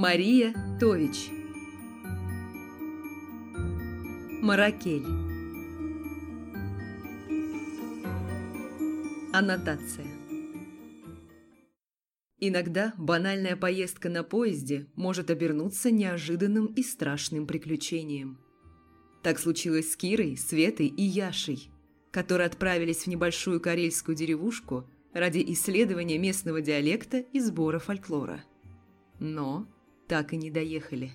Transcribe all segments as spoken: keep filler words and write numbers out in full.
Мария Тович. Маракель. Аннотация. Иногда банальная поездка на поезде может обернуться неожиданным и страшным приключением. Так случилось с Кирой, Светой и Яшей, которые отправились в небольшую карельскую деревушку ради исследования местного диалекта и сбора фольклора. Но так и не доехали.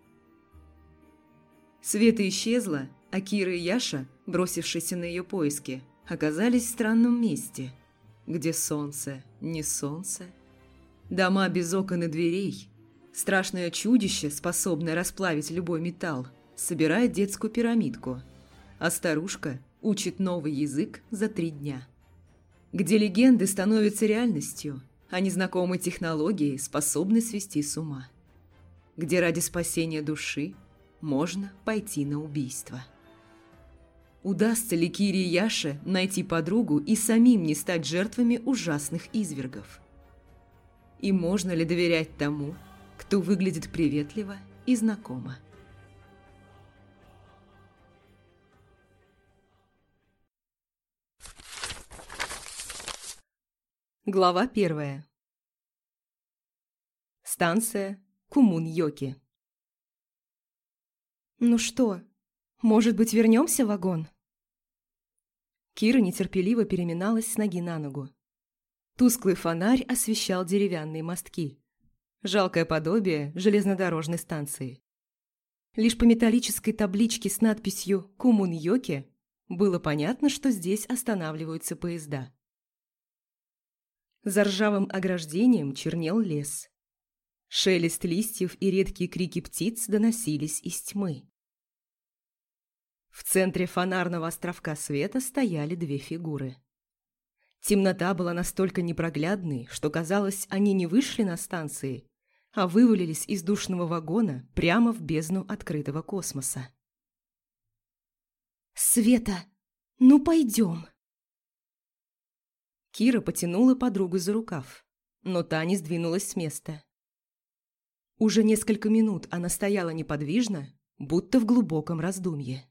Света исчезла, а Кира и Яша, бросившиеся на ее поиски, оказались в странном месте, где солнце не солнце, дома без окон и дверей, страшное чудище, способное расплавить любой металл, собирает детскую пирамидку, а старушка учит новый язык за три дня. Где легенды становятся реальностью, а незнакомые технологии способны свести с ума. Где ради спасения души можно пойти на убийство. Удастся ли Кире и Яше найти подругу и самим не стать жертвами ужасных извергов? И можно ли доверять тому, кто выглядит приветливо и знакомо? Глава первая. Станция Кумун-Йоки. «Ну что, может быть, вернемся в вагон?» Кира нетерпеливо переминалась с ноги на ногу. Тусклый фонарь освещал деревянные мостки. Жалкое подобие железнодорожной станции. Лишь по металлической табличке с надписью «Кумун-Йоки» было понятно, что здесь останавливаются поезда. За ржавым ограждением чернел лес. Шелест листьев и редкие крики птиц доносились из тьмы. В центре фонарного островка света стояли две фигуры. Темнота была настолько непроглядной, что казалось, они не вышли на станции, а вывалились из душного вагона прямо в бездну открытого космоса. «Света, ну пойдем!» Кира потянула подругу за рукав, но та не сдвинулась с места. Уже несколько минут она стояла неподвижно, будто в глубоком раздумье.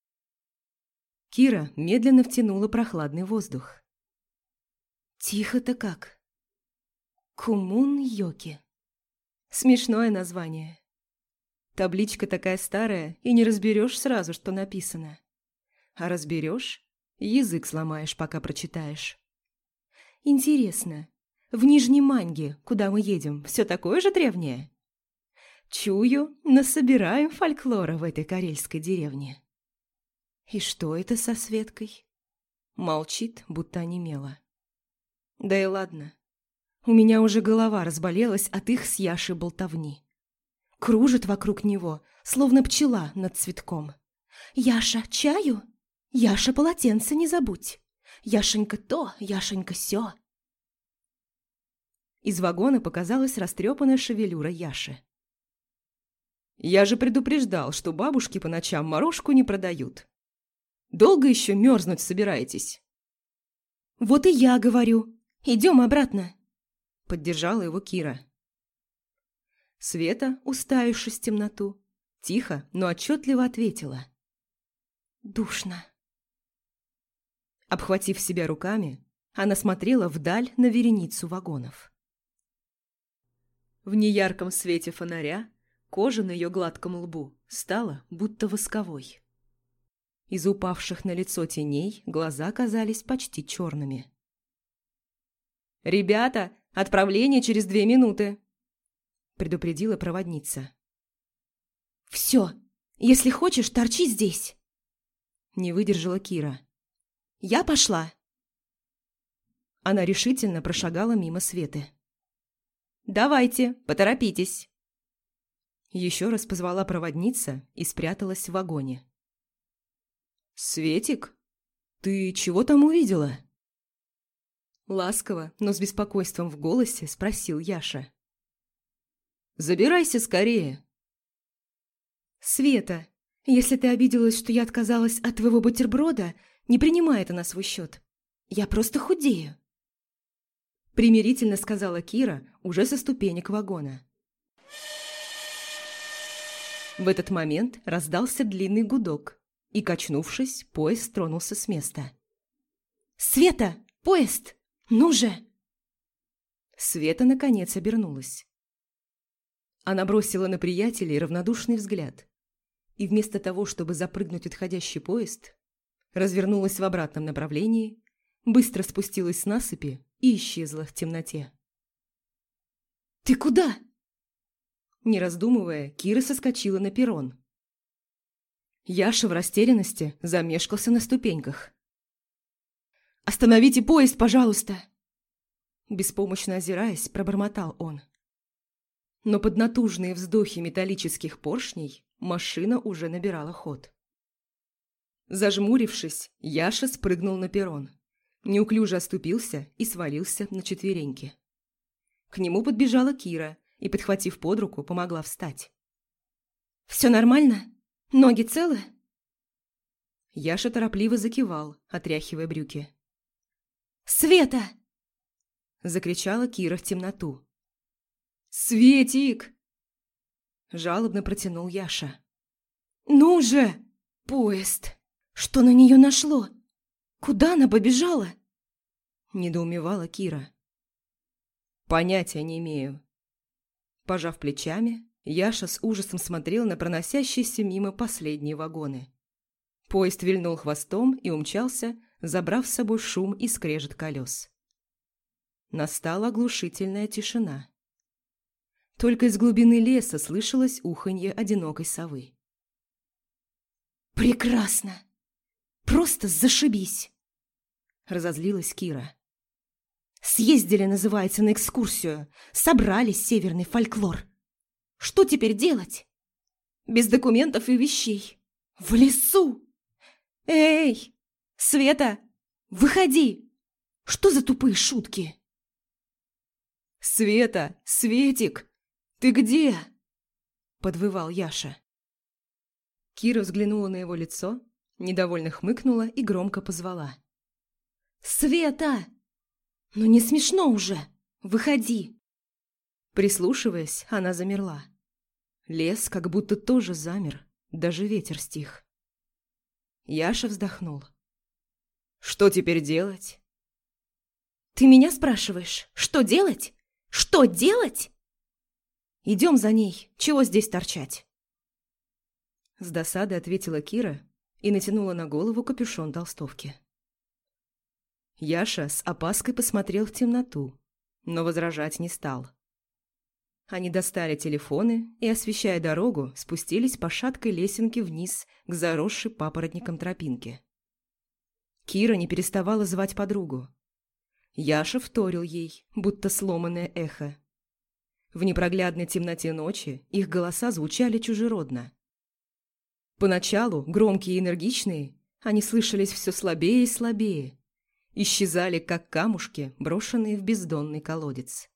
Кира медленно втянула прохладный воздух. «Тихо-то как! Кумун-Йоки. Смешное название. Табличка такая старая, и не разберешь сразу, что написано. А разберешь, язык сломаешь, пока прочитаешь. Интересно, в Нижней Маньге, куда мы едем, все такое же древнее? Чую, насобираем фольклора в этой карельской деревне. И что это со Светкой? Молчит, будто онемела. Да и ладно. У меня уже голова разболелась от их с Яшей болтовни. Кружит вокруг него, словно пчела над цветком. «Яша, чаю? Яша, полотенце не забудь! Яшенька то, Яшенька сё!» Из вагона показалась растрепанная шевелюра Яши. «Я же предупреждал, что бабушки по ночам морожку не продают. Долго еще мерзнуть собираетесь?» «Вот и я говорю. Идем обратно!» Поддержала его Кира. Света, уставившись в темноту, тихо, но отчетливо ответила. «Душно». Обхватив себя руками, она смотрела вдаль на вереницу вагонов. В неярком свете фонаря кожа на ее гладком лбу стала будто восковой. Из упавших на лицо теней глаза казались почти черными. «Ребята, отправление через две минуты!» – предупредила проводница. «Все, если хочешь, торчи здесь!» – не выдержала Кира. «Я пошла!» Она решительно прошагала мимо Светы. «Давайте, поторопитесь!» Еще раз позвала проводница и спряталась в вагоне. «Светик, ты чего там увидела?» Ласково, но с беспокойством в голосе спросил Яша. «Забирайся скорее!» «Света, если ты обиделась, что я отказалась от твоего бутерброда, не принимай это на свой счет. Я просто худею!» Примирительно сказала Кира уже со ступенек вагона. В этот момент раздался длинный гудок, и, качнувшись, поезд тронулся с места. «Света! Поезд! Ну же!» Света, наконец, обернулась. Она бросила на приятелей равнодушный взгляд и вместо того, чтобы запрыгнуть в отходящий поезд, развернулась в обратном направлении, быстро спустилась с насыпи и исчезла в темноте. «Ты куда?» Не раздумывая, Кира соскочила на перрон. Яша в растерянности замешкался на ступеньках. «Остановите поезд, пожалуйста!» Беспомощно озираясь, пробормотал он. Но под натужные вздохи металлических поршней машина уже набирала ход. Зажмурившись, Яша спрыгнул на перрон, неуклюже оступился и свалился на четвереньки. К нему подбежала Кира и, подхватив под руку, помогла встать. «Все нормально? Ноги целы?» Яша торопливо закивал, отряхивая брюки. «Света!» – закричала Кира в темноту. «Светик!» – жалобно протянул Яша. «Ну же! Поезд! Что на нее нашло? Куда она побежала?» – недоумевала Кира. «Понятия не имею». Пожав плечами, Яша с ужасом смотрел на проносящиеся мимо последние вагоны. Поезд вильнул хвостом и умчался, забрав с собой шум и скрежет колес. Настала оглушительная тишина. Только из глубины леса слышалось уханье одинокой совы. «Прекрасно! Просто зашибись!» – разозлилась Кира. «Съездили, называется, на экскурсию, собрали северный фольклор. Что теперь делать? Без документов и вещей. В лесу! Эй, Света, выходи! Что за тупые шутки?» «Света, Светик, ты где?» – подвывал Яша. Кира взглянула на его лицо, недовольно хмыкнула и громко позвала. «Света! Ну не смешно уже! Выходи!» Прислушиваясь, она замерла. Лес как будто тоже замер, даже ветер стих. Яша вздохнул. «Что теперь делать?» «Ты меня спрашиваешь, что делать? Что делать?» «Идем за ней, чего здесь торчать?» С досадой ответила Кира и натянула на голову капюшон толстовки. Яша с опаской посмотрел в темноту, но возражать не стал. Они достали телефоны и, освещая дорогу, спустились по шаткой лесенке вниз к заросшей папоротником тропинке. Кира не переставала звать подругу. Яша вторил ей, будто сломанное эхо. В непроглядной темноте ночи их голоса звучали чужеродно. Поначалу, громкие и энергичные, они слышались все слабее и слабее, исчезали, как камушки, брошенные в бездонный колодец.